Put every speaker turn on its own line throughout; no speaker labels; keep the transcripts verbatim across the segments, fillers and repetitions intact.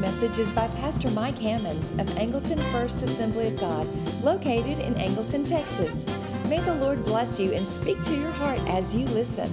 message is by Pastor Mike Hammonds of Angleton First Assembly of God, located in Angleton, Texas. May the Lord bless you and speak to your heart as you listen.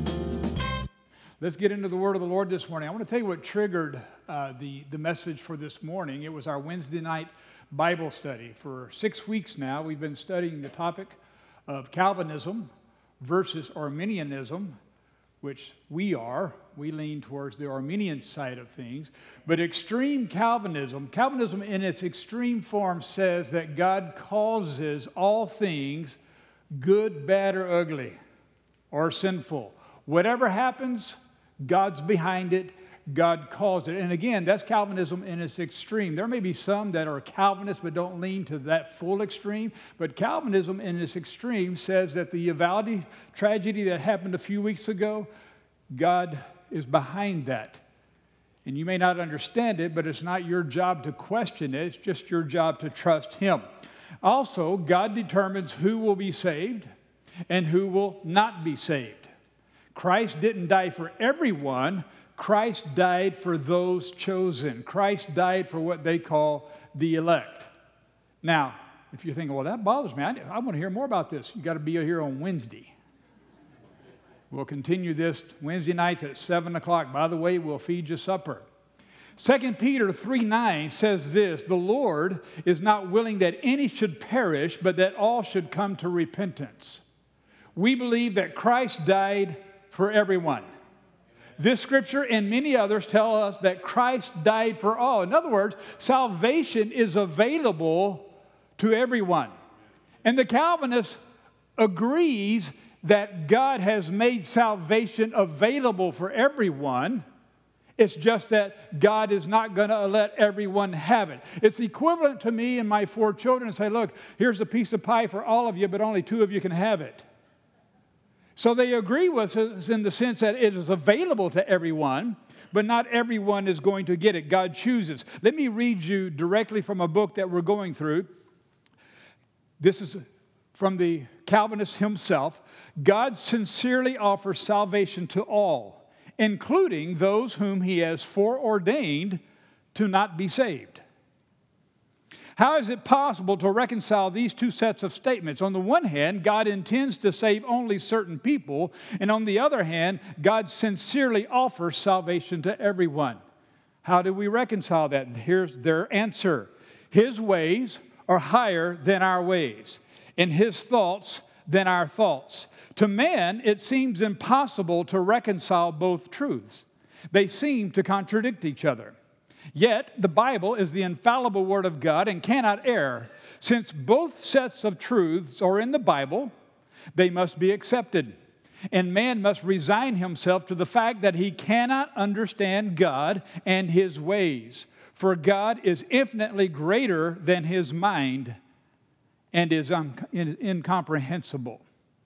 Let's get into the word of the Lord this morning. I want to tell you what triggered uh, the, the message for this morning. It was our Wednesday night Bible study. For six weeks now, we've been studying the topic of Calvinism versus Arminianism, which we are. We lean towards the Arminian side of things. But extreme Calvinism, Calvinism in its extreme form says that God causes all things good, bad, or ugly, or sinful. Whatever happens, God's behind it. God caused it. And again, that's Calvinism in its extreme. There may be some that are Calvinists but don't lean to that full extreme. But Calvinism in its extreme says that the Uvalde tragedy that happened a few weeks ago, God is behind that. And you may not understand it, but it's not your job to question it. It's just your job to trust Him. Also, God determines who will be saved and who will not be saved. Christ didn't die for everyone. Christ died for those chosen. Christ died for what they call the elect. Now, if you're thinking, well, that bothers me, I, I want to hear more about this. You've got to be here on Wednesday. We'll continue this Wednesday nights at seven o'clock. By the way, we'll feed you supper. Second Peter three nine says this, "The Lord is not willing that any should perish, but that all should come to repentance." We believe that Christ died for everyone. This scripture and many others tell us that Christ died for all. In other words, salvation is available to everyone. And the Calvinist agrees that God has made salvation available for everyone. It's just that God is not going to let everyone have it. It's equivalent to me and my four children say, look, here's a piece of pie for all of you, but only two of you can have it. So they agree with us in the sense that it is available to everyone, but not everyone is going to get it. God chooses. Let me read you directly from a book that we're going through. This is from the Calvinist himself. God sincerely offers salvation to all, including those whom He has foreordained to not be saved. How is it possible to reconcile these two sets of statements? On the one hand, God intends to save only certain people, and on the other hand, God sincerely offers salvation to everyone. How do we reconcile that? Here's their answer. His ways are higher than our ways, and His thoughts than our thoughts. To man, it seems impossible to reconcile both truths. They seem to contradict each other. Yet, the Bible is the infallible Word of God and cannot err. Since both sets of truths are in the Bible, they must be accepted. And man must resign himself to the fact that he cannot understand God and His ways. For God is infinitely greater than his mind and is un- incomprehensible.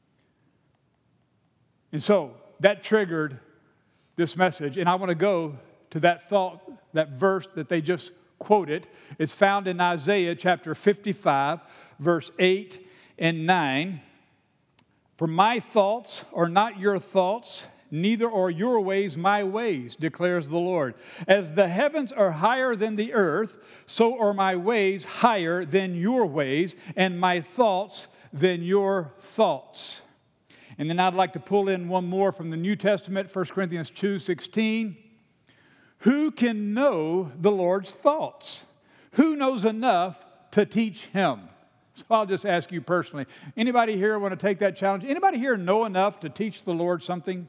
And so, that triggered this message, and I want to go to that thought, that verse that they just quoted. It's found in Isaiah chapter fifty-five, verse eight and nine. "For my thoughts are not your thoughts, neither are your ways my ways, declares the Lord. As the heavens are higher than the earth, so are my ways higher than your ways, and my thoughts than your thoughts." And then I'd like to pull in one more from the New Testament, First Corinthians two sixteen. "Who can know the Lord's thoughts? Who knows enough to teach Him?" So I'll just ask you personally. Anybody here want to take that challenge? Anybody here know enough to teach the Lord something?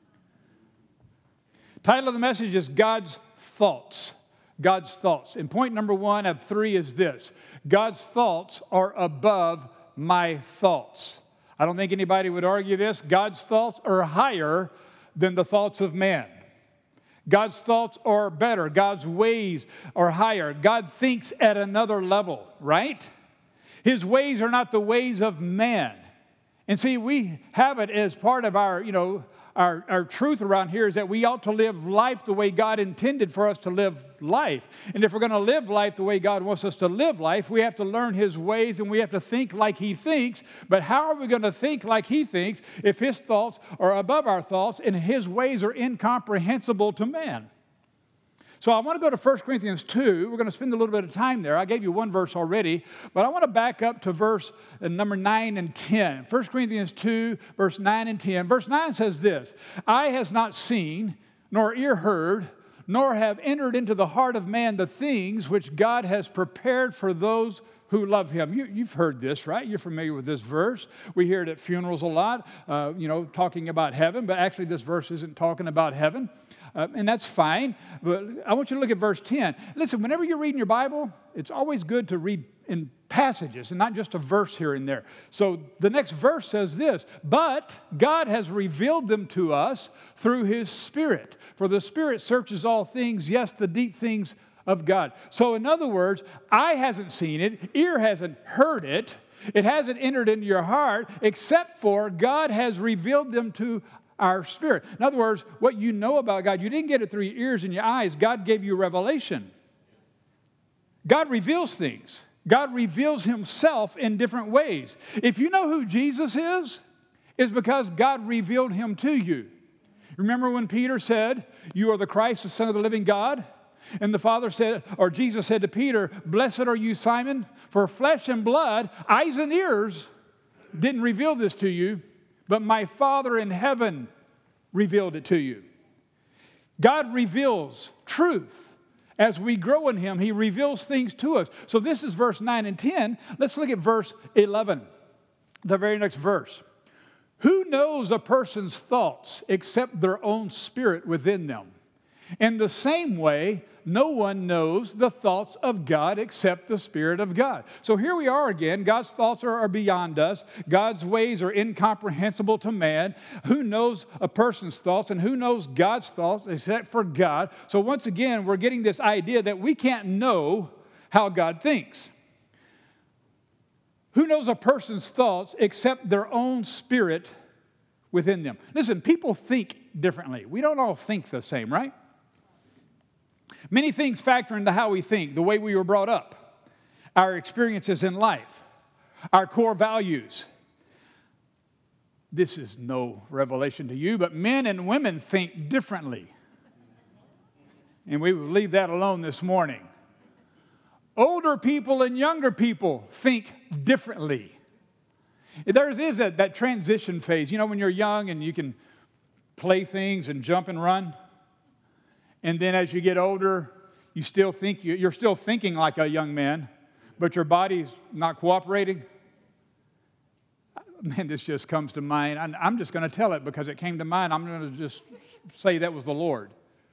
Title of the message is God's Thoughts. God's thoughts. And point number one of three is this. God's thoughts are above my thoughts. I don't think anybody would argue this. God's thoughts are higher than the thoughts of man. God's thoughts are better. God's ways are higher. God thinks at another level, right? His ways are not the ways of man. And see, we have it as part of our, you know, our, our truth around here is that we ought to live life the way God intended for us to live life. And if we're going to live life the way God wants us to live life, we have to learn His ways and we have to think like He thinks. But how are we going to think like He thinks if His thoughts are above our thoughts and His ways are incomprehensible to man? So I want to go to First Corinthians two. We're going to spend a little bit of time there. I gave you one verse already, but I want to back up to verse uh, number nine and ten. First Corinthians two, verse nine and ten. Verse nine says this, "Eye has not seen, nor ear heard, nor have entered into the heart of man the things which God has prepared for those who love him." You, you've heard this, right? You're familiar with this verse. We hear it at funerals a lot, uh, you know, talking about heaven, but actually this verse isn't talking about heaven. Uh, and that's fine, but I want you to look at verse ten. Listen, whenever you're reading your Bible, it's always good to read in passages and not just a verse here and there. So the next verse says this, "But God has revealed them to us through his Spirit. For the Spirit searches all things, yes, the deep things of God." So in other words, eye hasn't seen it, ear hasn't heard it, it hasn't entered into your heart, except for God has revealed them to our spirit. In other words, what you know about God, you didn't get it through your ears and your eyes. God gave you revelation. God reveals things. God reveals himself in different ways. If you know who Jesus is, it's because God revealed him to you. Remember when Peter said, "You are the Christ, the Son of the living God"? And the Father said, or Jesus said to Peter, "Blessed are you, Simon, for flesh and blood, eyes and ears didn't reveal this to you, but my Father in heaven revealed it to you." God reveals truth. As we grow in him, he reveals things to us. So this is verse nine and ten. Let's look at verse eleven, the very next verse. "Who knows a person's thoughts except their own spirit within them? In the same way, no one knows the thoughts of God except the Spirit of God." So here we are again. God's thoughts are, are beyond us. God's ways are incomprehensible to man. Who knows a person's thoughts and who knows God's thoughts except for God? So once again, we're getting this idea that we can't know how God thinks. Who knows a person's thoughts except their own spirit within them? Listen, people think differently. We don't all think the same, right? Many things factor into how we think, the way we were brought up, our experiences in life, our core values. This is no revelation to you, but men and women think differently. And we will leave that alone this morning. Older people and younger people think differently. There is that, that transition phase. You know, when you're young and you can play things and jump and run. And then as you get older, you still think, you're still thinking like a young man, but your body's not cooperating. Man, this just comes to mind. I'm just going to tell it because it came to mind. I'm going to just say that was the Lord.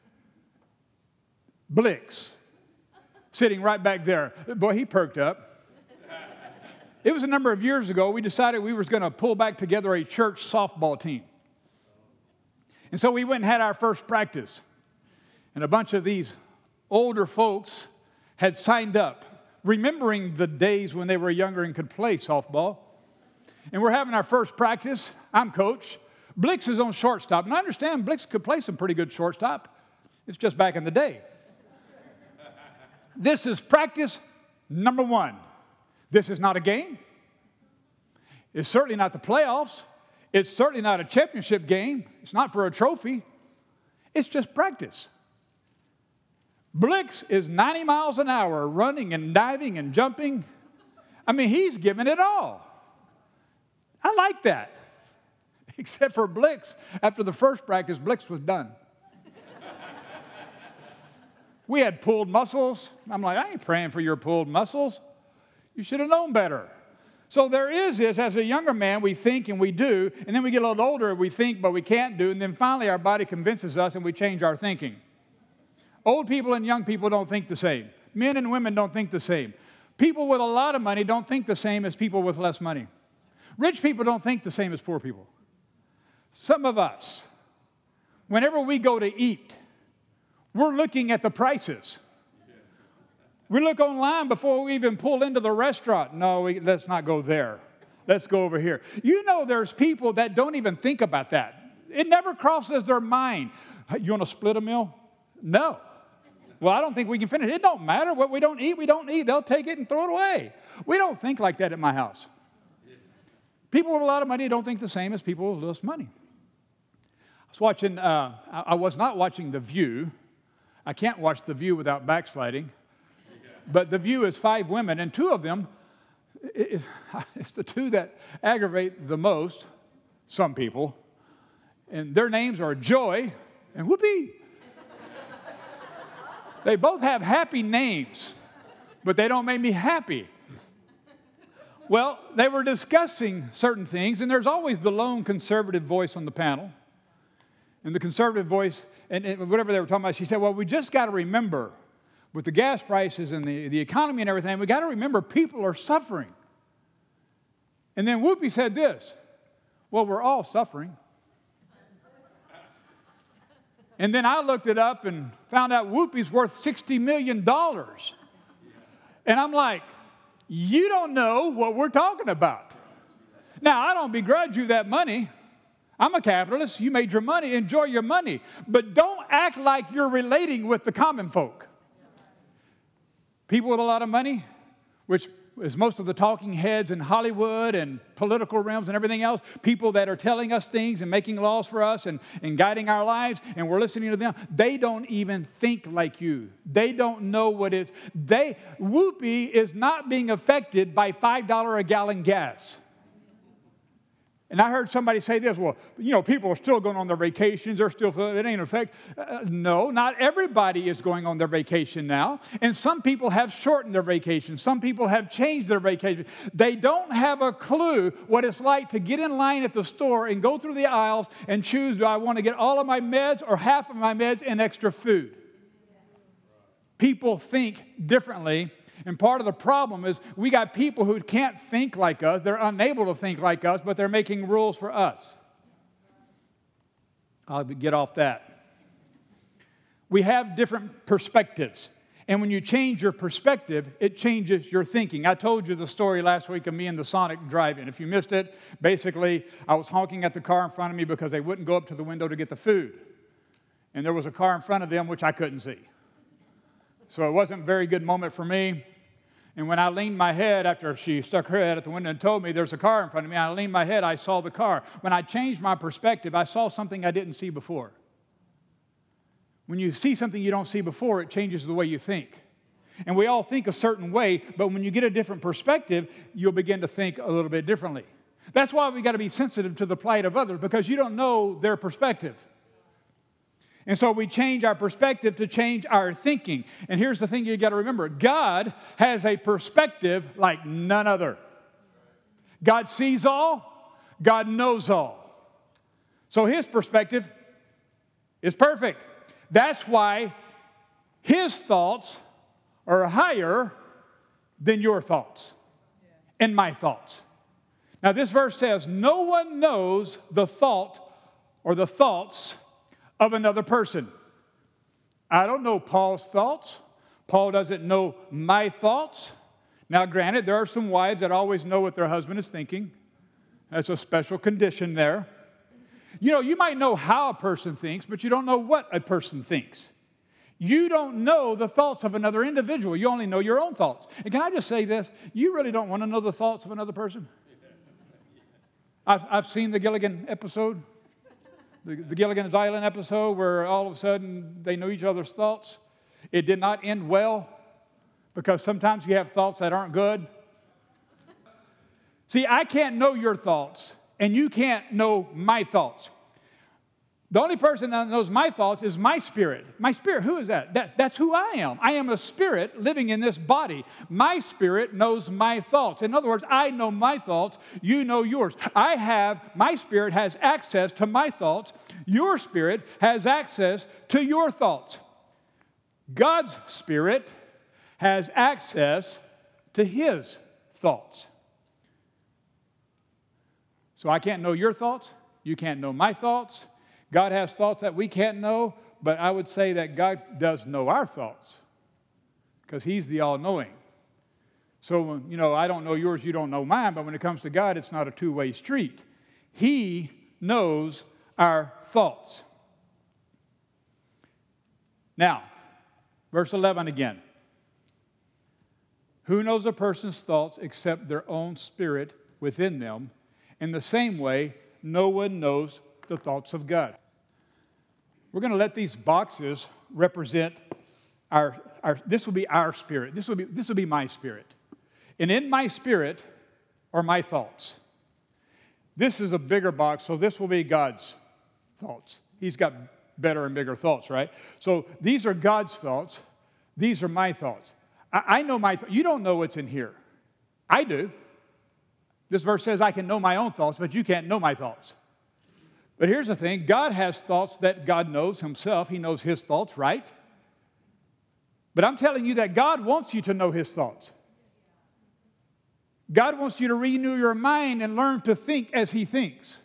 Blix, sitting right back there. Boy, he perked up. It was a number of years ago. We decided we were going to pull back together a church softball team. And so we went and had our first practice. And a bunch of these older folks had signed up, remembering the days when they were younger and could play softball. And we're having our first practice. I'm coach. Blix is on shortstop. And I understand Blix could play some pretty good shortstop. It's just back in the day. This is practice number one. This is not a game. It's certainly not the playoffs. It's certainly not a championship game. It's not for a trophy. It's just practice. Blix is ninety miles an hour running and diving and jumping. I mean, he's giving it all. I like that. Except for Blix. After the first practice, Blix was done. We had pulled muscles. I'm like, I ain't praying for your pulled muscles. You should have known better. So there is this, as a younger man, we think and we do, and then we get a little older, we think, but we can't do, and then finally our body convinces us and we change our thinking. Old people and young people don't think the same. Men and women don't think the same. People with a lot of money don't think the same as people with less money. Rich people don't think the same as poor people. Some of us, whenever we go to eat, we're looking at the prices. We look online before we even pull into the restaurant. No, we, let's not go there. Let's go over here. You know there's people that don't even think about that. It never crosses their mind. You want to split a meal? No. Well, I don't think we can finish. It don't matter. What we don't eat, we don't eat. They'll take it and throw it away. We don't think like that at my house. People with a lot of money don't think the same as people with less money. I was watching, uh, I was not watching The View. I can't watch The View without backsliding. But The View is five women, and two of them, is, it's the two that aggravate the most, some people. And their names are Joy and Whoopi. They both have happy names, but they don't make me happy. Well, they were discussing certain things, and there's always the lone conservative voice on the panel. And the conservative voice, and, and whatever they were talking about, she said, well, we just got to remember, with the gas prices and the, the economy and everything, we got to remember people are suffering. And then Whoopi said this, well, we're all suffering. And then I looked it up and found out Whoopi's worth sixty million dollars. And I'm like, you don't know what we're talking about. Now, I don't begrudge you that money. I'm a capitalist. You made your money. Enjoy your money. But don't act like you're relating with the common folk. People with a lot of money, which is most of the talking heads in Hollywood and political realms and everything else, people that are telling us things and making laws for us and, and guiding our lives, and we're listening to them, they don't even think like you. They don't know what it's. They, Whoopi is not being affected by five dollars a gallon gas. And I heard somebody say this, well, you know, people are still going on their vacations. They're still, it ain't affect. Uh, no, not everybody is going on their vacation now. And some people have shortened their vacation. Some people have changed their vacation. They don't have a clue what it's like to get in line at the store and go through the aisles and choose, do I want to get all of my meds or half of my meds and extra food? People think differently. And part of the problem is we got people who can't think like us. They're unable to think like us, but they're making rules for us. I'll get off that. We have different perspectives. And when you change your perspective, it changes your thinking. I told you the story last week of me and the Sonic drive-in. If you missed it, basically, I was honking at the car in front of me because they wouldn't go up to the window to get the food. And there was a car in front of them which I couldn't see. So it wasn't a very good moment for me. And when I leaned my head, after she stuck her head at the window and told me there's a car in front of me, I leaned my head, I saw the car. When I changed my perspective, I saw something I didn't see before. When you see something you don't see before, it changes the way you think. And we all think a certain way, but when you get a different perspective, you'll begin to think a little bit differently. That's why we got to be sensitive to the plight of others, because you don't know their perspective. And so we change our perspective to change our thinking. And here's the thing you got to remember. God has a perspective like none other. God sees all. God knows all. So his perspective is perfect. That's why his thoughts are higher than your thoughts and my thoughts. Now this verse says, no one knows the thought or the thoughts of another person. I don't know Paul's thoughts. Paul doesn't know my thoughts. Now, granted, there are some wives that always know what their husband is thinking. That's a special condition there. You know, you might know how a person thinks, but you don't know what a person thinks. You don't know the thoughts of another individual. You only know your own thoughts. And can I just say this? You really don't want to know the thoughts of another person? I've, I've seen the Gilligan episode. The, the Gilligan's Island episode where all of a sudden they know each other's thoughts. It did not end well because sometimes you have thoughts that aren't good. See, I can't know your thoughts and you can't know my thoughts. The only person that knows my thoughts is my spirit. My spirit, who is that? that? That's who I am. I am a spirit living in this body. My spirit knows my thoughts. In other words, I know my thoughts, you know yours. I have, my spirit has access to my thoughts. Your spirit has access to your thoughts. God's spirit has access to his thoughts. So I can't know your thoughts. You can't know my thoughts. God has thoughts that we can't know, but I would say that God does know our thoughts because he's the all-knowing. So, you know, I don't know yours, you don't know mine, but when it comes to God, it's not a two-way street. He knows our thoughts. Now, verse eleven again. Who knows a person's thoughts except their own spirit within them? In the same way, no one knows the thoughts of God. We're going to let these boxes represent Our, our, this will be our spirit. This will be, this will be my spirit. And in my spirit are my thoughts. This is a bigger box, so this will be God's thoughts. He's got better and bigger thoughts, right? So these are God's thoughts. These are my thoughts. I, I know my thoughts. You don't know what's in here. I do. This verse says I can know my own thoughts, but you can't know my thoughts. But here's the thing. God has thoughts that God knows himself. He knows his thoughts, right? But I'm telling you that God wants you to know his thoughts. God wants you to renew your mind and learn to think as he thinks.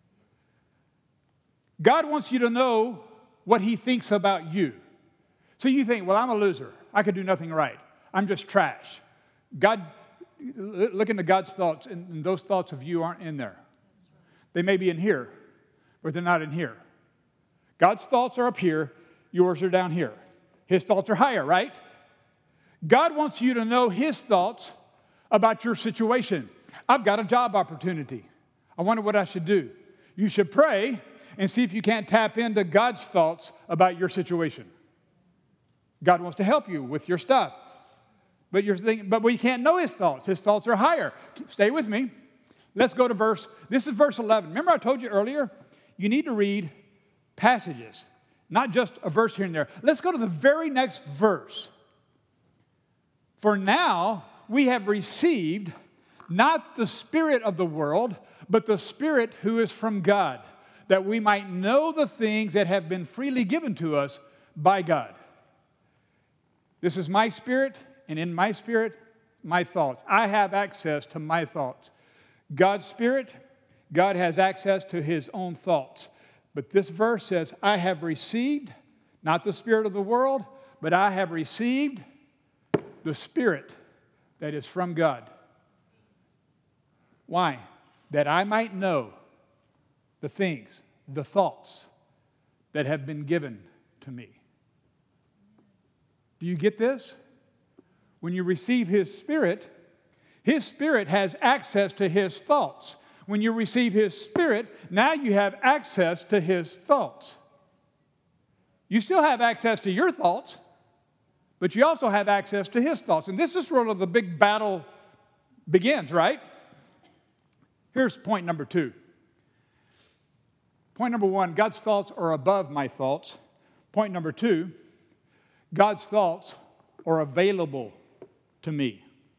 God wants you to know what he thinks about you. So you think, well, I'm a loser. I could do nothing right. I'm just trash. God, look into God's thoughts, and those thoughts of you aren't in there. They may be in here, but they're not in here. God's thoughts are up here. Yours are down here. His thoughts are higher, right? God wants you to know his thoughts about your situation. I've got a job opportunity. I wonder what I should do. You should pray and see if you can't tap into God's thoughts about your situation. God wants to help you with your stuff. But you're thinking, but we can't know his thoughts. His thoughts are higher. Stay with me. Let's go to verse, this is verse eleven. Remember I told you earlier, you need to read passages, not just a verse here and there. Let's go to the very next verse. For now we have received not the spirit of the world, but the Spirit who is from God, that we might know the things that have been freely given to us by God. This is my spirit, and in my spirit, my thoughts. I have access to my thoughts. God's spirit, God has access to his own thoughts. But this verse says, I have received, not the spirit of the world, but I have received the Spirit that is from God. Why? That I might know the things, the thoughts that have been given to me. Do you get this? When you receive his Spirit, his Spirit has access to his thoughts. When you receive his Spirit, now you have access to his thoughts. You still have access to your thoughts, but you also have access to his thoughts. And this is where the big battle begins, right? Here's point number two. Point number one, God's thoughts are above my thoughts. Point number two, God's thoughts are available to me.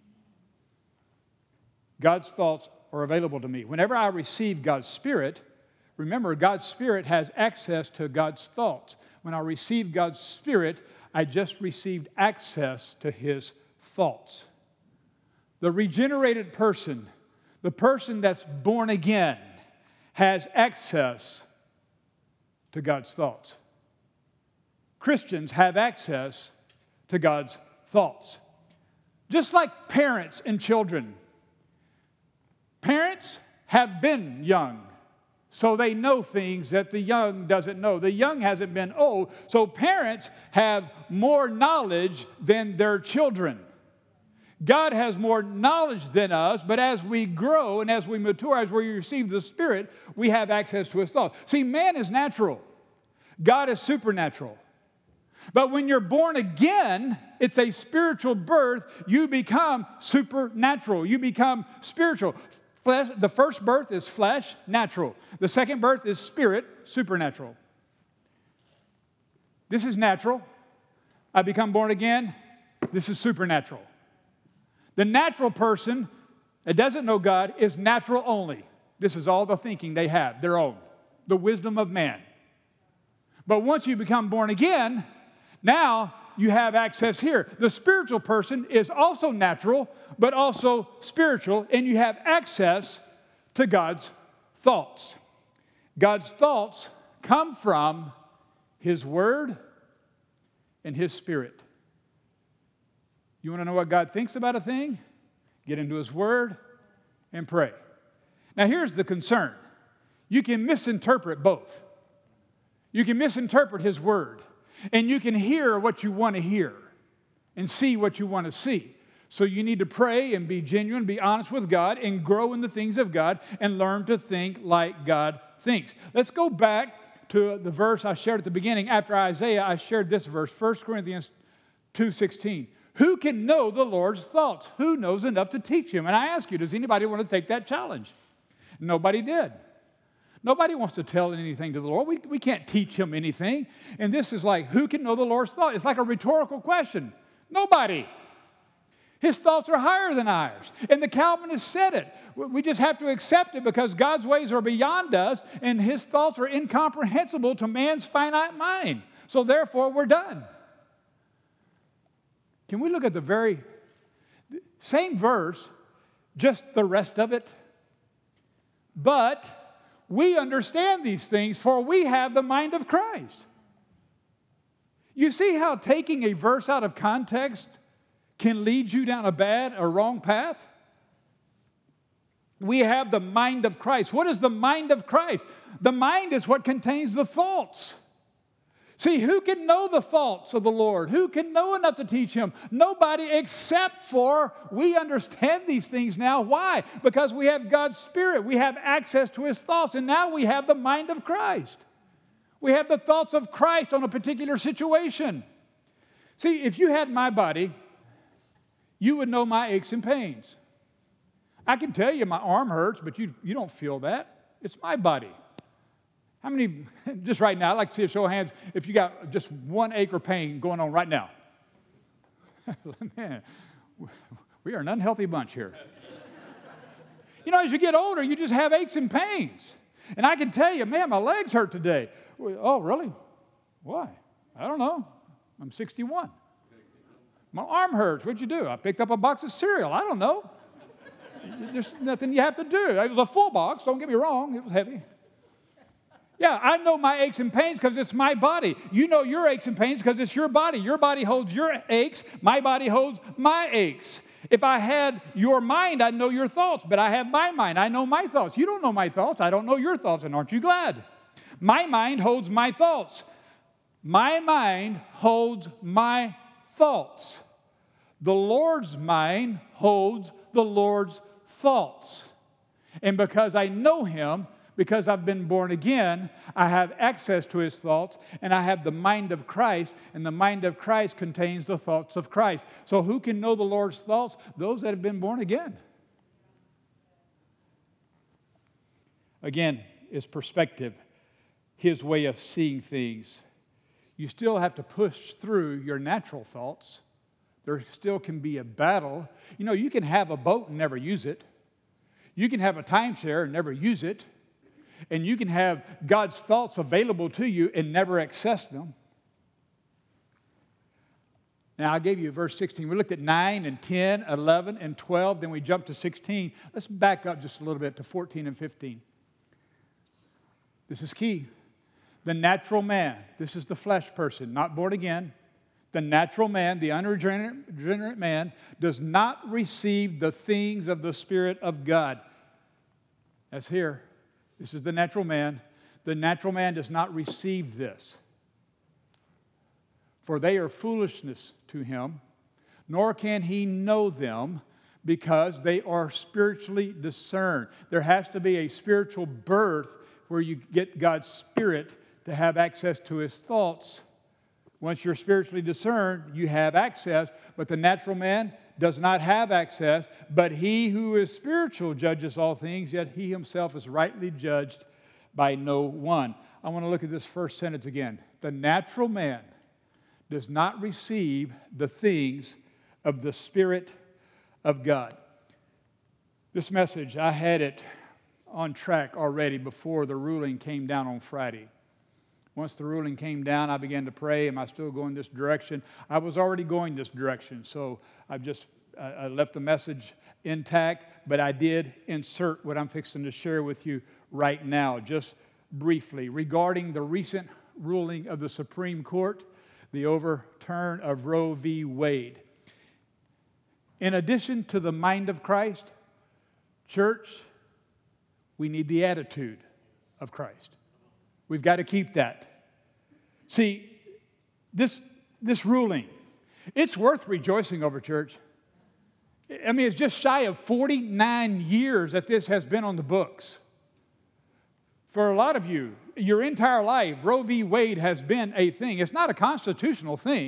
God's thoughts are available to me. Whenever I receive God's Spirit, remember, God's Spirit has access to God's thoughts. When I receive God's Spirit, I just received access to his thoughts. The regenerated person, the person that's born again, has access to God's thoughts. Christians have access to God's thoughts. Just like parents and children. Parents have been young, so they know things that the young doesn't know. The young hasn't been old, so parents have more knowledge than their children. God has more knowledge than us, but as we grow and as we mature, as we receive the Spirit, we have access to his thoughts. See, man is natural. God is supernatural. But when you're born again, it's a spiritual birth. You become supernatural. You become spiritual. Flesh, the first birth is flesh, natural. The second birth is spirit, supernatural. This is natural. I become born again. This is supernatural. The natural person that doesn't know God is natural only. This is all the thinking they have, their own, the wisdom of man. But once you become born again, now you have access here. The spiritual person is also natural, but also spiritual, and you have access to God's thoughts. God's thoughts come from his Word and his Spirit. You want to know what God thinks about a thing? Get into his Word and pray. Now here's the concern. You can misinterpret both. You can misinterpret his Word, and you can hear what you want to hear and see what you want to see. So you need to pray and be genuine, be honest with God, and grow in the things of God and learn to think like God thinks. Let's go back to the verse I shared at the beginning. After Isaiah, I shared this verse, First Corinthians two sixteen. Who can know the Lord's thoughts? Who knows enough to teach him? And I ask you, does anybody want to take that challenge? Nobody did. Nobody wants to tell anything to the Lord. We, we can't teach him anything. And this is like, who can know the Lord's thoughts? It's like a rhetorical question. Nobody. His thoughts are higher than ours. And the Calvinists said it. We just have to accept it because God's ways are beyond us and his thoughts are incomprehensible to man's finite mind. So therefore, we're done. Can we look at the very same verse, just the rest of it? But we understand these things, for we have the mind of Christ. You see how taking a verse out of context can lead you down a bad or wrong path? We have the mind of Christ. What is the mind of Christ? The mind is what contains the thoughts. See, who can know the thoughts of the Lord? Who can know enough to teach him? Nobody except for we understand these things now. Why? Because we have God's Spirit. We have access to his thoughts. And now we have the mind of Christ. We have the thoughts of Christ on a particular situation. See, if you had my body, you would know my aches and pains. I can tell you my arm hurts, but you, you don't feel that. It's my body. How many, just right now, I'd like to see a show of hands if you got just one ache or pain going on right now. Man, we are an unhealthy bunch here. You know, as you get older, you just have aches and pains. And I can tell you, man, my legs hurt today. Oh, really? Why? I don't know. I'm sixty-one. My arm hurts. What'd you do? I picked up a box of cereal. I don't know. There's nothing you have to do. It was a full box. Don't get me wrong. It was heavy. Yeah, I know my aches and pains because it's my body. You know your aches and pains because it's your body. Your body holds your aches. My body holds my aches. If I had your mind, I'd know your thoughts. But I have my mind. I know my thoughts. You don't know my thoughts. I don't know your thoughts. And aren't you glad? My mind holds my thoughts. My mind holds my thoughts. The Lord's mind holds the Lord's thoughts. And because I know him, because I've been born again, I have access to his thoughts, and I have the mind of Christ, and the mind of Christ contains the thoughts of Christ. So who can know the Lord's thoughts? Those that have been born again. Again, it's perspective, his way of seeing things. You still have to push through your natural thoughts. There still can be a battle. You know, you can have a boat and never use it. You can have a timeshare and never use it. And you can have God's thoughts available to you and never access them. Now, I gave you verse sixteen. We looked at nine and ten, eleven and twelve. Then we jumped to sixteen. Let's back up just a little bit to fourteen and fifteen. This is key. The natural man. This is the flesh person, not born again. The natural man, the unregenerate man, does not receive the things of the Spirit of God. That's here. This is the natural man. The natural man does not receive this. For they are foolishness to him, nor can he know them, because they are spiritually discerned. There has to be a spiritual birth where you get God's Spirit to have access to his thoughts. Once you're spiritually discerned, you have access, but the natural man does not have access, but he who is spiritual judges all things, yet he himself is rightly judged by no one. I want to look at this first sentence again. The natural man does not receive the things of the Spirit of God. This message, I had it on track already before the ruling came down on Friday. Once the ruling came down, I began to pray, am I still going this direction? I was already going this direction, so I've just I left the message intact, but I did insert what I'm fixing to share with you right now, just briefly, regarding the recent ruling of the Supreme Court, the overturn of Roe v. Wade. In addition to the mind of Christ, church, we need the attitude of Christ. We've got to keep that. See, this, this ruling, it's worth rejoicing over, church. I mean, it's just shy of forty-nine years that this has been on the books. For a lot of you, your entire life, Roe v. Wade has been a thing. It's not a constitutional thing.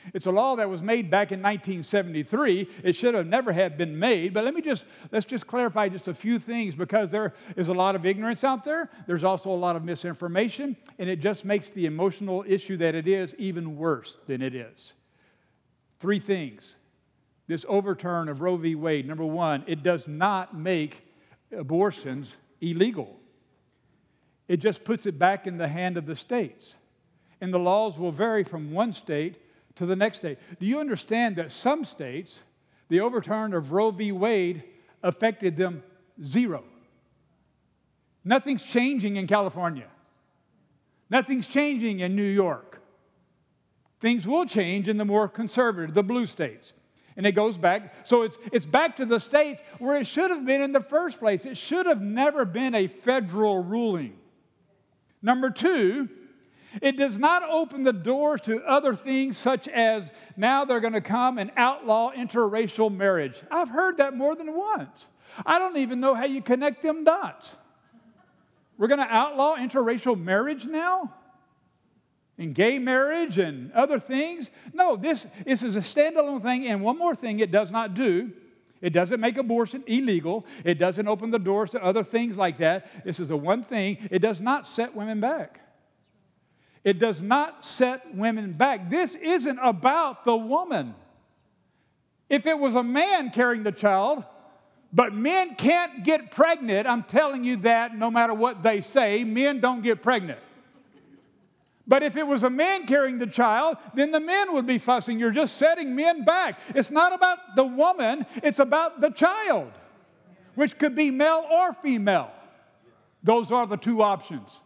It's a law that was made back in nineteen seventy-three. It should have never have been made. But let me just, let's just clarify just a few things, because there is a lot of ignorance out there. There's also a lot of misinformation, and it just makes the emotional issue that it is even worse than it is. Three things. This overturn of Roe v. Wade. Number one, it does not make abortions illegal. It just puts it back in the hand of the states. And the laws will vary from one state to the next state. Do you understand that some states, the overturn of Roe v. Wade affected them zero? Nothing's changing in California. Nothing's changing in New York. Things will change in the more conservative, the blue states. And it goes back, so it's, it's back to the states where it should have been in the first place. It should have never been a federal ruling. Number two, it does not open the door to other things, such as now they're going to come and outlaw interracial marriage. I've heard that more than once. I don't even know how you connect them dots. We're going to outlaw interracial marriage now? And gay marriage and other things? No, this, this is a standalone thing. And one more thing it does not do. It doesn't make abortion illegal. It doesn't open the doors to other things like that. This is the one thing. It does not set women back. It does not set women back. This isn't about the woman. If it was a man carrying the child, but men can't get pregnant, I'm telling you that no matter what they say, men don't get pregnant. But if it was a man carrying the child, then the men would be fussing. You're just setting men back. It's not about the woman, it's about the child, which could be male or female. Those are the two options.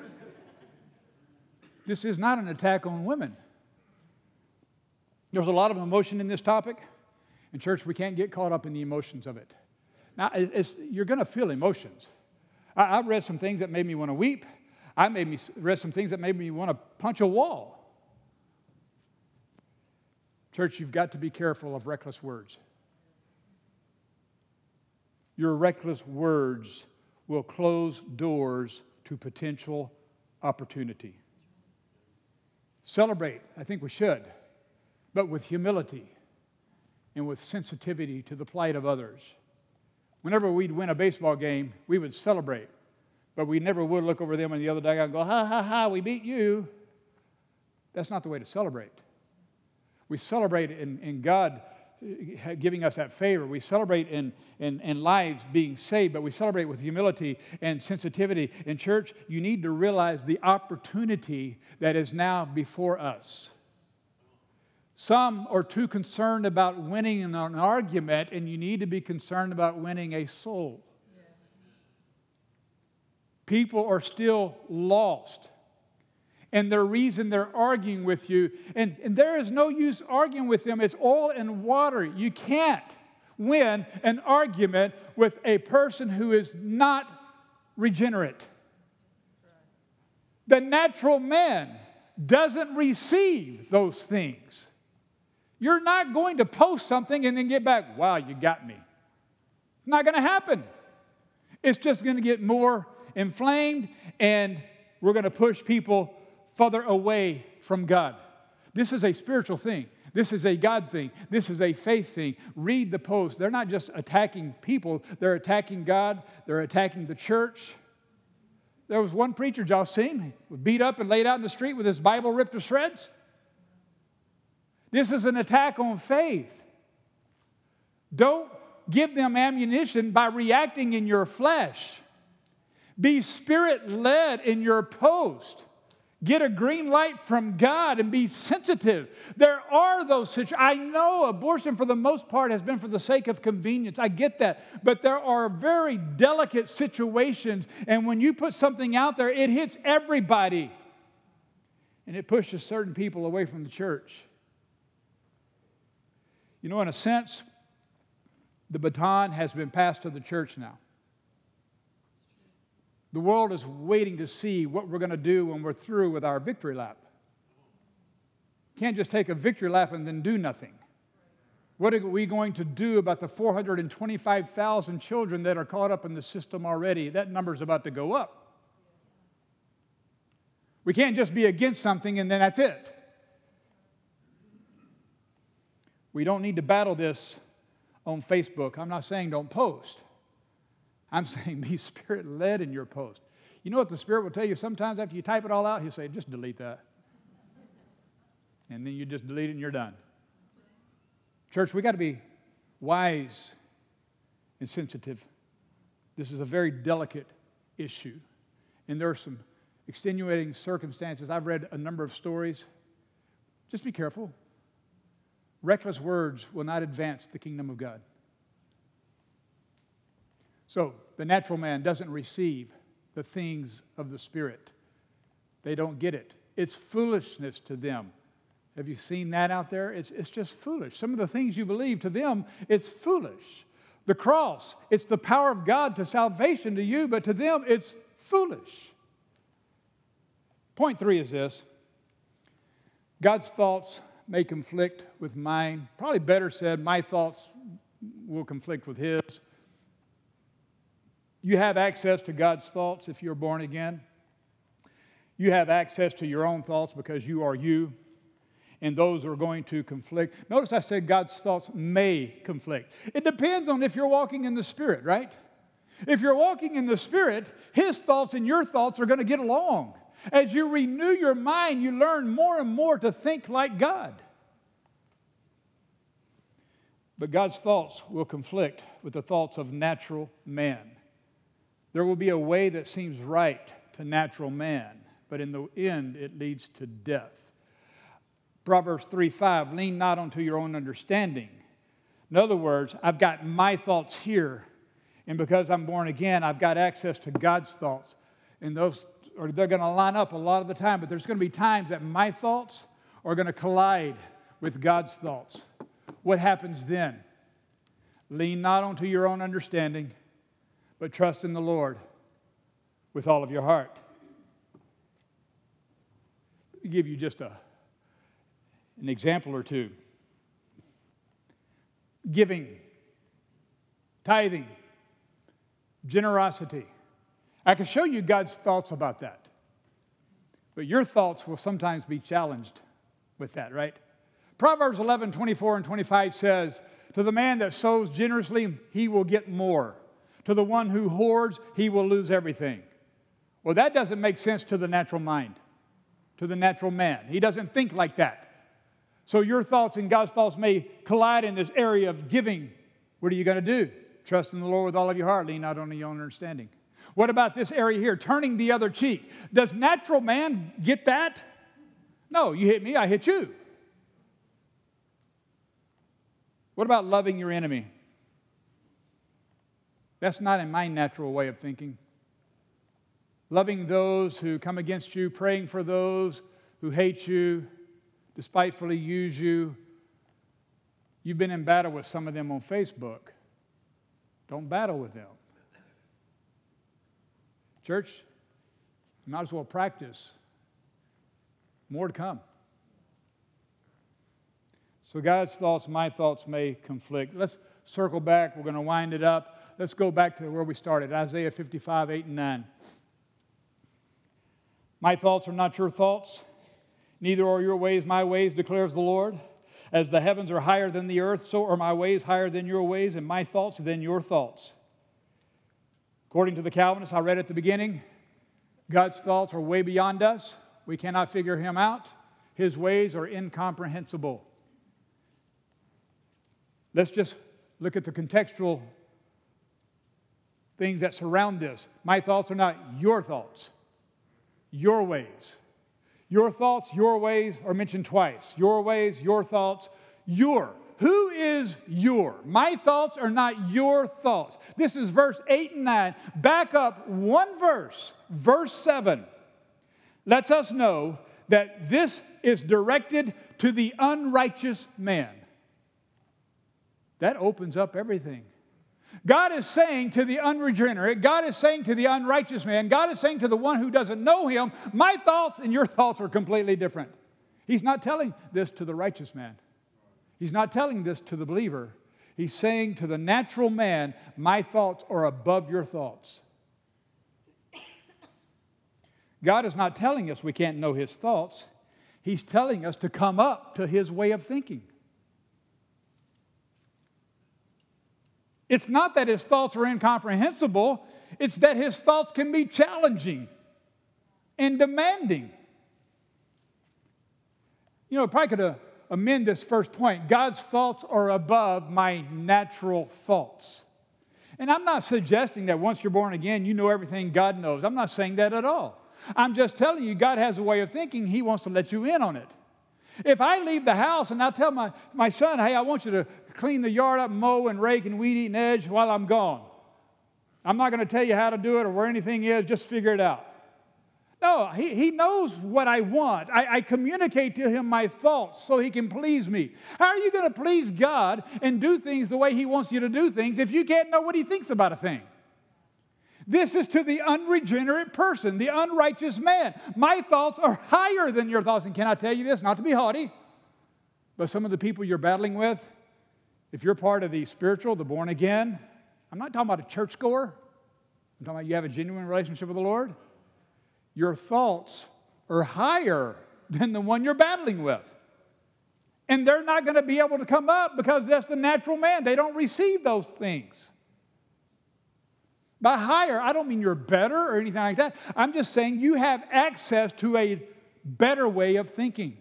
This is not an attack on women. There's a lot of emotion in this topic. In church, we can't get caught up in the emotions of it. Now, it's, you're going to feel emotions. I, I've read some things that made me want to weep. I made me read some things that made me want to punch a wall. Church, you've got to be careful of reckless words. Your reckless words will close doors to potential opportunity. Celebrate, I think we should, but with humility and with sensitivity to the plight of others. Whenever we'd win a baseball game, we would celebrate, but we never would look over them on the other dugout and go, ha, ha, ha, we beat you. That's not the way to celebrate. We celebrate in, in God giving us that favor. We celebrate in, in, in lives being saved, but we celebrate with humility and sensitivity. In church, you need to realize the opportunity that is now before us. Some are too concerned about winning an argument, and you need to be concerned about winning a soul. Yes. People are still lost. And the reason they're arguing with you, and, and there is no use arguing with them, it's oil and water. You can't win an argument with a person who is not regenerate. The natural man doesn't receive those things. You're not going to post something and then get back, wow, you got me. It's not going to happen. It's just going to get more inflamed, and we're going to push people further away from God. This is a spiritual thing. This is a God thing. This is a faith thing. Read the post. They're not just attacking people. They're attacking God. They're attacking the church. There was one preacher, y'all seen, he was beat up and laid out in the street with his Bible ripped to shreds. This is an attack on faith. Don't give them ammunition by reacting in your flesh. Be Spirit-led in your post. Get a green light from God and be sensitive. There are those situations. I know abortion for the most part has been for the sake of convenience. I get that. But there are very delicate situations. And when you put something out there, it hits everybody. And it pushes certain people away from the church. You know, in a sense, the baton has been passed to the church now. The world is waiting to see what we're going to do when we're through with our victory lap. Can't just take a victory lap and then do nothing. What are we going to do about the four hundred twenty-five thousand children that are caught up in the system already? That number's about to go up. We can't just be against something and then that's it. We don't need to battle this on Facebook. I'm not saying don't post. I'm saying be Spirit-led in your post. You know what the Spirit will tell you sometimes after you type it all out? He'll say, just delete that. And then you just delete it and you're done. Church, we got to be wise and sensitive. This is a very delicate issue. And there are some extenuating circumstances. I've read a number of stories. Just be careful. Reckless words will not advance the kingdom of God. So, the natural man doesn't receive the things of the Spirit. They don't get it. It's foolishness to them. Have you seen that out there? It's, it's just foolish. Some of the things you believe, to them, it's foolish. The cross, it's the power of God to salvation to you, but to them, it's foolish. Point three is this. God's thoughts may conflict with mine. Probably better said, my thoughts will conflict with His. You have access to God's thoughts if you're born again. You have access to your own thoughts because you are you. And those are going to conflict. Notice I said God's thoughts may conflict. It depends on if you're walking in the Spirit, right? If you're walking in the Spirit, His thoughts and your thoughts are going to get along. As you renew your mind, you learn more and more to think like God. But God's thoughts will conflict with the thoughts of natural man. There will be a way that seems right to natural man, but in the end, it leads to death. Proverbs three five, lean not unto your own understanding. In other words, I've got my thoughts here, and because I'm born again, I've got access to God's thoughts. And those, or they're going to line up a lot of the time, but there's going to be times that my thoughts are going to collide with God's thoughts. What happens then? Lean not unto your own understanding, but trust in the Lord with all of your heart. Let me give you just a, an example or two. Giving, tithing, generosity. I can show you God's thoughts about that. But your thoughts will sometimes be challenged with that, right? Proverbs eleven, twenty-four and twenty-five says, to the man that sows generously, he will get more. To the one who hoards, he will lose everything. Well, that doesn't make sense to the natural mind, to the natural man. He doesn't think like that. So your thoughts and God's thoughts may collide in this area of giving. What are you going to do? Trust in the Lord with all of your heart. Lean not on your own understanding. What about this area here, turning the other cheek? Does natural man get that? No, you hit me, I hit you. What about loving your enemy? That's not in my natural way of thinking. Loving those who come against you, praying for those who hate you, despitefully use you. You've been in battle with some of them on Facebook. Don't battle with them. Church, you might as well practice. More to come. So God's thoughts, my thoughts may conflict. Let's circle back. We're going to wind it up. Let's go back to where we started, Isaiah fifty-five, eight and nine. My thoughts are not your thoughts, neither are your ways my ways, declares the Lord. As the heavens are higher than the earth, so are my ways higher than your ways, and my thoughts than your thoughts. According to the Calvinists, I read at the beginning, God's thoughts are way beyond us. We cannot figure Him out. His ways are incomprehensible. Let's just look at the contextual things that surround this. My thoughts are not your thoughts, your ways. Your thoughts, your ways are mentioned twice. Your ways, your thoughts, your. Who is your? My thoughts are not your thoughts. This is verse eight and nine. Back up one verse, verse seven. Lets us know that this is directed to the unrighteous man. That opens up everything. God is saying to the unregenerate, God is saying to the unrighteous man, God is saying to the one who doesn't know Him, my thoughts and your thoughts are completely different. He's not telling this to the righteous man. He's not telling this to the believer. He's saying to the natural man, my thoughts are above your thoughts. God is not telling us we can't know His thoughts. He's telling us to come up to His way of thinking. It's not that his thoughts are incomprehensible. It's that his thoughts can be challenging and demanding. You know, I probably could uh, amend this first point. God's thoughts are above my natural thoughts. And I'm not suggesting that once you're born again, you know everything God knows. I'm not saying that at all. I'm just telling you, God has a way of thinking. He wants to let you in on it. If I leave the house and I tell my, my son, hey, I want you to clean the yard up, mow and rake and weed eat and edge while I'm gone. I'm not going to tell you how to do it or where anything is. Just figure it out. No, he, he knows what I want. I, I communicate to him my thoughts so he can please me. How are you going to please God and do things the way he wants you to do things if you can't know what he thinks about a thing? This is to the unregenerate person, the unrighteous man. My thoughts are higher than your thoughts. And can I tell you this? Not to be haughty, but some of the people you're battling with, if you're part of the spiritual, the born again, I'm not talking about a churchgoer. I'm talking about you have a genuine relationship with the Lord. Your thoughts are higher than the one you're battling with. And they're not going to be able to come up because that's the natural man. They don't receive those things. By higher, I don't mean you're better or anything like that. I'm just saying you have access to a better way of thinking.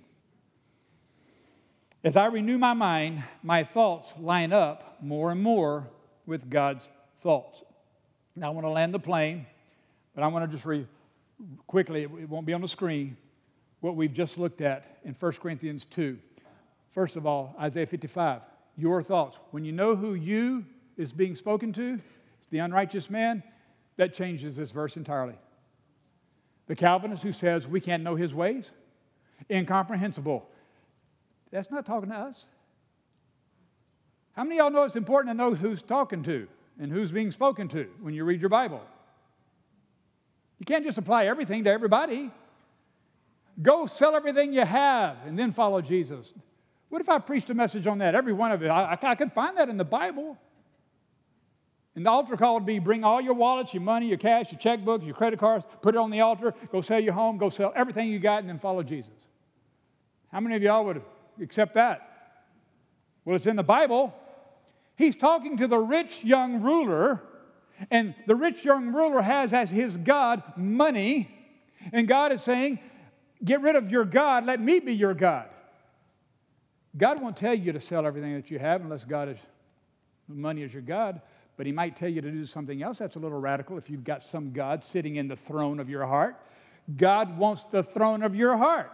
As I renew my mind, my thoughts line up more and more with God's thoughts. Now, I want to land the plane, but I want to just read quickly, it won't be on the screen, what we've just looked at in First Corinthians two. First of all, Isaiah fifty-five, your thoughts. When you know who you is being spoken to, it's the unrighteous man, that changes this verse entirely. The Calvinist who says we can't know his ways, incomprehensible. That's not talking to us. How many of y'all know it's important to know who's talking to and who's being spoken to when you read your Bible? You can't just apply everything to everybody. Go sell everything you have and then follow Jesus. What if I preached a message on that? Every one of it. I, I, I could find that in the Bible. And the altar call would be bring all your wallets, your money, your cash, your checkbooks, your credit cards, put it on the altar, go sell your home, go sell everything you got, and then follow Jesus. How many of y'all would accept that? Well, it's in the Bible. He's talking to the rich young ruler. And the rich young ruler has as his God money. And God is saying, get rid of your God, let me be your God. God won't tell you to sell everything that you have unless God is, money is your God. But he might tell you to do something else that's a little radical if you've got some God sitting in the throne of your heart. God wants the throne of your heart.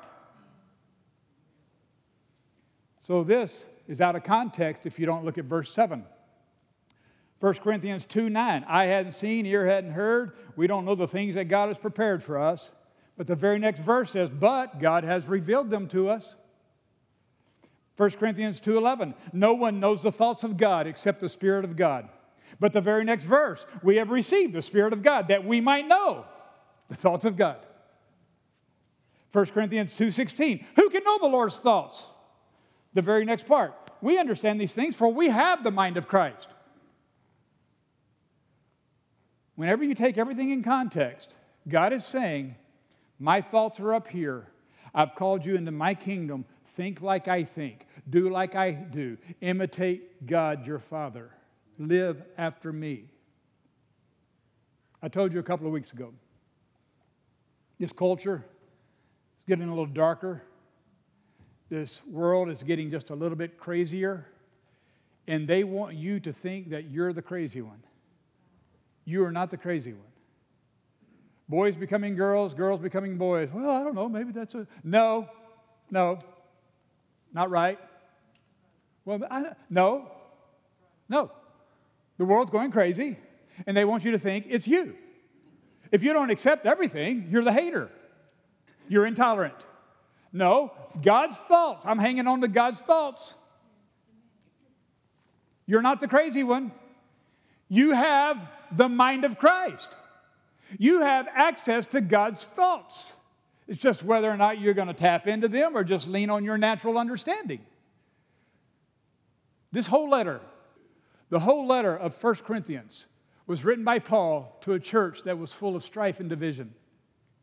So this is out of context if you don't look at verse seven. First Corinthians two nine, eye hadn't seen, ear hadn't heard. We don't know the things that God has prepared for us. But the very next verse says, but God has revealed them to us. First Corinthians two eleven, no one knows the thoughts of God except the Spirit of God. But the very next verse, we have received the Spirit of God that we might know the thoughts of God. First Corinthians two sixteen, who can know the Lord's thoughts? The very next part, we understand these things for we have the mind of Christ. Whenever you take everything in context, God is saying, my thoughts are up here. I've called you into my kingdom. Think like I think. Do like I do. Imitate God, your Father. Live after me. I told you a couple of weeks ago, this culture is getting a little darker. This world is getting just a little bit crazier. And they want you to think that you're the crazy one. You are not the crazy one. Boys becoming girls, girls becoming boys. Well, I don't know, maybe that's a... No, no, not right. Well, I, no, no. The world's going crazy, and they want you to think it's you. If you don't accept everything, you're the hater. You're intolerant. No, God's thoughts. I'm hanging on to God's thoughts. You're not the crazy one. You have the mind of Christ. You have access to God's thoughts. It's just whether or not you're going to tap into them or just lean on your natural understanding. This whole letter, the whole letter of First Corinthians was written by Paul to a church that was full of strife and division.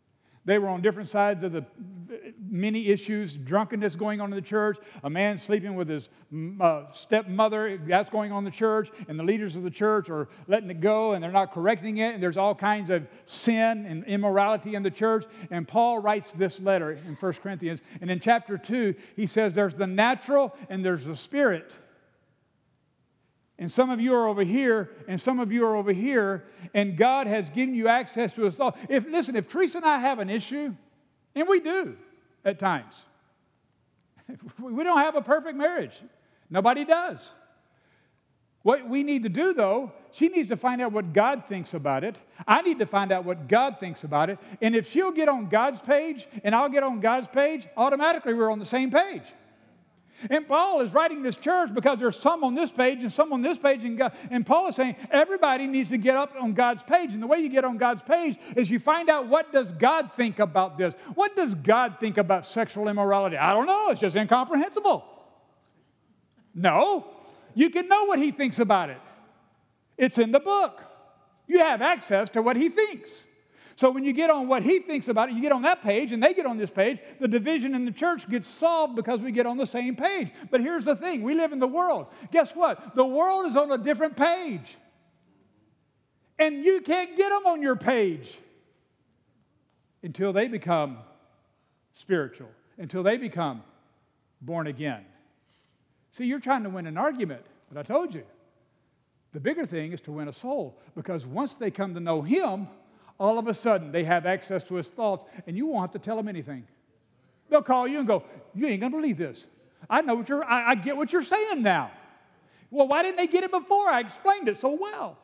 They were on different sides of the many issues, drunkenness going on in the church, a man sleeping with his uh, stepmother, that's going on in the church, and the leaders of the church are letting it go, and they're not correcting it, and there's all kinds of sin and immorality in the church. And Paul writes this letter in First Corinthians, and in chapter two, he says there's the natural and there's the spirit. And some of you are over here, and some of you are over here, and God has given you access to His thought. If, listen, if Teresa and I have an issue, and we do at times, we don't have a perfect marriage. Nobody does. What we need to do, though, she needs to find out what God thinks about it. I need to find out what God thinks about it. And if she'll get on God's page, and I'll get on God's page, automatically we're on the same page. And Paul is writing this church because there's some on this page and some on this page. And, God, and Paul is saying everybody needs to get up on God's page. And the way you get on God's page is you find out, what does God think about this? What does God think about sexual immorality? I don't know. It's just incomprehensible. No. You can know what He thinks about it. It's in the book. You have access to what He thinks. So when you get on what He thinks about it, you get on that page and they get on this page, the division in the church gets solved because we get on the same page. But here's the thing, we live in the world. Guess what? The world is on a different page. And you can't get them on your page until they become spiritual, until they become born again. See, you're trying to win an argument, but I told you, the bigger thing is to win a soul, because once they come to know Him, all of a sudden, they have access to His thoughts, and you won't have to tell them anything. They'll call you and go, you ain't going to believe this. I know what you're, I, I get what you're saying now. Well, why didn't they get it before? I explained it so well.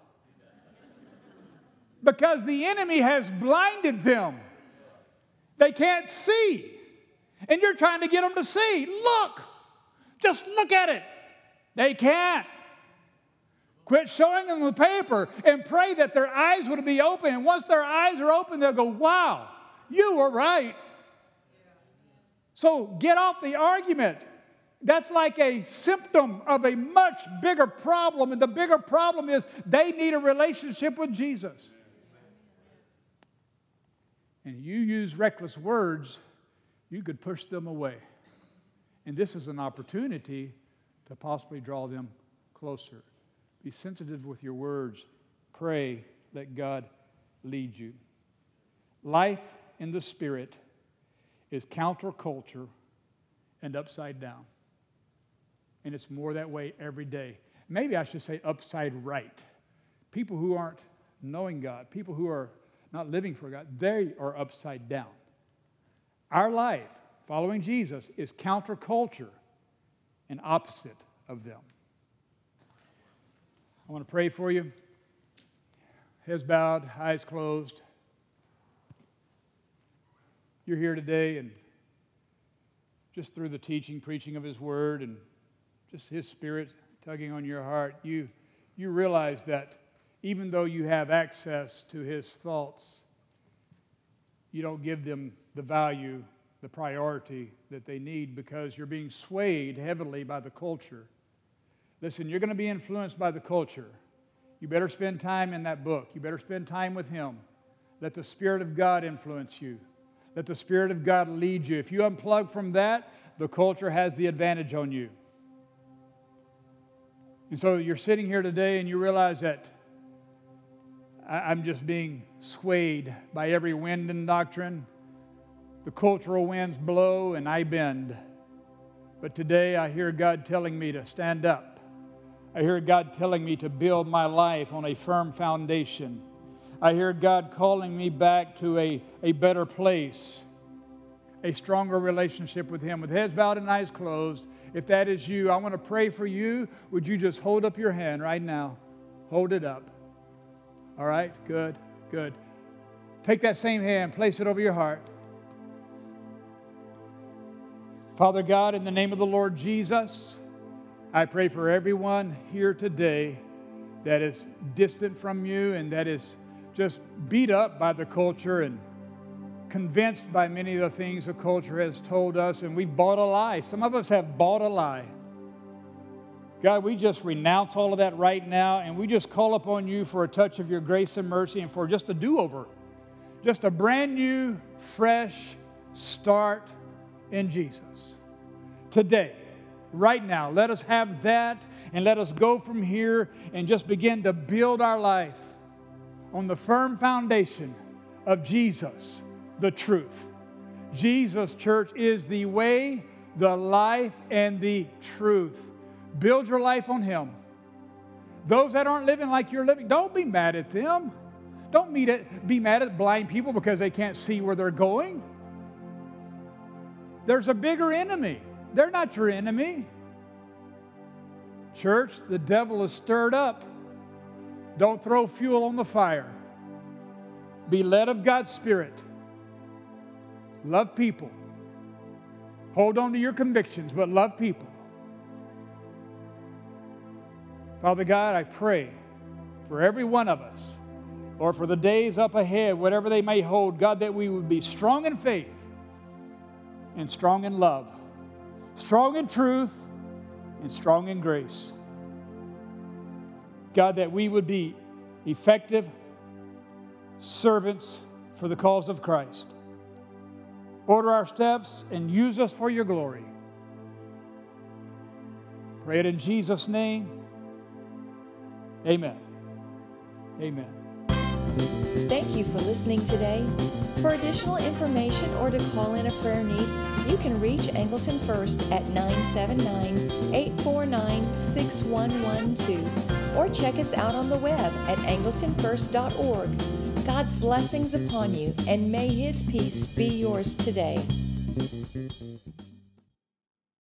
Because the enemy has blinded them. They can't see. And you're trying to get them to see. Look. Just look at it. They can't. Quit showing them the paper and pray that their eyes would be open. And once their eyes are open, they'll go, wow, you were right. So get off the argument. That's like a symptom of a much bigger problem. And the bigger problem is they need a relationship with Jesus. And you use reckless words, you could push them away. And this is an opportunity to possibly draw them closer. Be sensitive with your words. Pray. Let God lead you. Life in the Spirit is counterculture and upside down. And it's more that way every day. Maybe I should say upside right. People who aren't knowing God, people who are not living for God, they are upside down. Our life, following Jesus, is counterculture and opposite of them. I want to pray for you. Heads bowed, eyes closed. You're here today, and just through the teaching, preaching of His Word, and just His Spirit tugging on your heart, you, you realize that even though you have access to His thoughts, you don't give them the value, the priority that they need, because you're being swayed heavily by the culture. Listen, you're going to be influenced by the culture. You better spend time in that book. You better spend time with Him. Let the Spirit of God influence you. Let the Spirit of God lead you. If you unplug from that, the culture has the advantage on you. And so you're sitting here today and you realize that I'm just being swayed by every wind and doctrine. The cultural winds blow and I bend. But today I hear God telling me to stand up. I hear God telling me to build my life on a firm foundation. I hear God calling me back to a, a better place, a stronger relationship with Him. With heads bowed and eyes closed, if that is you, I want to pray for you. Would you just hold up your hand right now? Hold it up. All right, good, good. Take that same hand, place it over your heart. Father God, in the name of the Lord Jesus, I pray for everyone here today that is distant from you and that is just beat up by the culture and convinced by many of the things the culture has told us, and we've bought a lie. Some of us have bought a lie. God, we just renounce all of that right now, and we just call upon you for a touch of your grace and mercy and for just a do-over. Just a brand new, fresh start in Jesus. Today, right now, let us have that, and let us go from here and just begin to build our life on the firm foundation of Jesus, the truth. Jesus, church, is the way, the life, and the truth. Build your life on Him. Those that aren't living like you're living, don't be mad at them. Don't be mad at blind people because they can't see where they're going. There's a bigger enemy. They're not your enemy. Church, the devil is stirred up. Don't throw fuel on the fire. Be led of God's Spirit. Love people. Hold on to your convictions, but love people. Father God, I pray for every one of us, or for the days up ahead, whatever they may hold, God, that we would be strong in faith and strong in love, strong in truth and strong in grace. God, that we would be effective servants for the cause of Christ. Order our steps and use us for your glory. Pray it in Jesus' name. Amen. Amen.
Thank you for listening today. For additional information or to call in a prayer need, you can reach Angleton First at nine seven nine, eight four nine, six one one two or check us out on the web at angleton first dot org. God's blessings upon you, and may His peace be yours today.